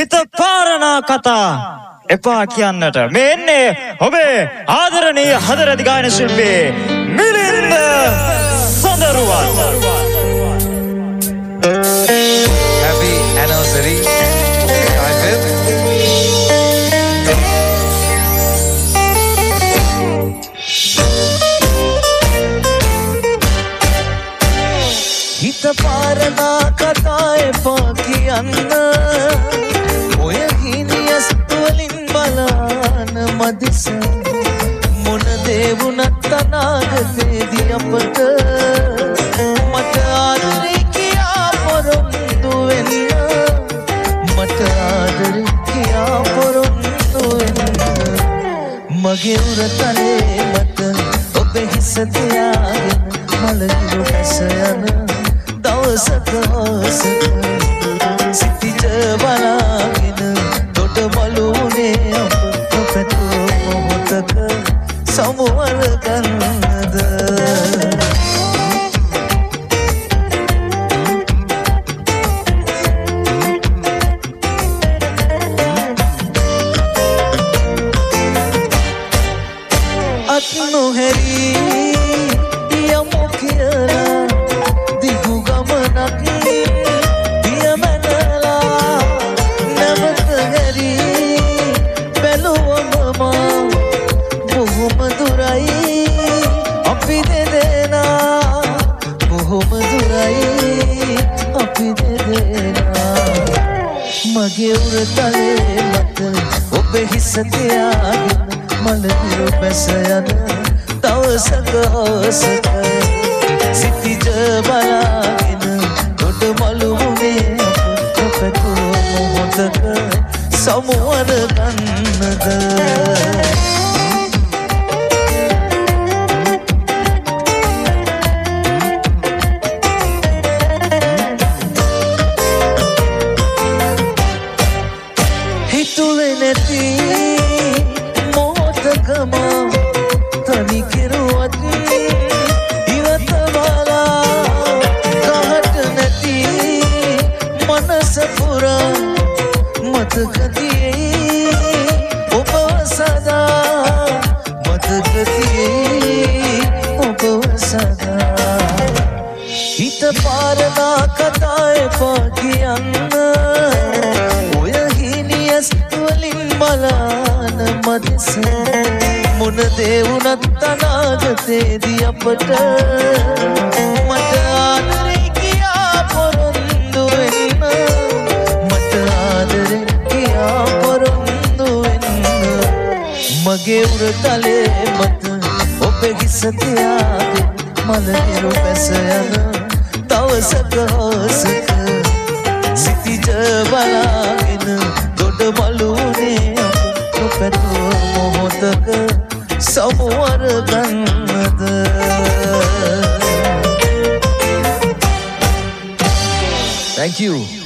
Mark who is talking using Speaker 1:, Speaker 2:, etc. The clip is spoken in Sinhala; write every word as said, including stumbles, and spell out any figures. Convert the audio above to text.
Speaker 1: හිත පාරනා කතා එපා කියන්නට මේ එන්නේ ඔබේ ආදරණීය හදරදි ගායන ශිල්පී මිලින්ද සඳරුවන්.
Speaker 2: Happy anniversary.
Speaker 3: හිත පාරනා කතා එපා කියන්න ඔය හිනියස් වලින් බලන මදිස මොන දේ වුණත් අනාගතේදී අපට මට ආදරේ කියා පොරොන්දු වෙන්න මට ආදරේ කියා පොරොන්දු වෙන්න මගේ උරතලේ මත ඔබ හිස තියාගෙන මලගිරු පැස යන දවසක හොසක සිටිජ බලාගෙන දොඩ මලුනේ අප නොපැතූ මොහොතක සමුවර ගන්නද අත් නොහැරී යමු කියලා දිගු ගමනක් පියමනලා නැවත හැරී බැලුවම මා බොහොම දුරයි අපි දෙදෙනා බොහොම දුරයි අපි දෙදෙනා මගේ උරතලේ මත ඔබ හිස තියාගෙන මලගිරු පැස යන දවසක හොසක සිටිජ බලාගෙන දොඩ මලුනේ අප නොපැතූ මොහොතක සමුවර ගන්නද හිතුවේ නැති මොහොතකම තනි කෙරුවත් ඉවත බලා කහට නැති මනස පුරා මතකතියේ ඔබ සදා මතකතියේ ඔබ සදා හිත පාරනා කතා එපා කියන්න ඔය හිනියස් වලින් බලන මදිස මොන දේ වුණත් අනාගතේදී අපට මට ආදරේ කියා පොරොන්දු වෙන්න මට ආදරේ කියා පොරොන්දු වෙන්න මගේ උරතලේ මත ඔබ හිස තියාගෙන මලගිරු පැස යන දවසක හොසක සිටිජ බලාගෙන දොඩ මලුනේ අප නොපැතූ මොහොතක සමුවර ගන්නද
Speaker 2: Thank you.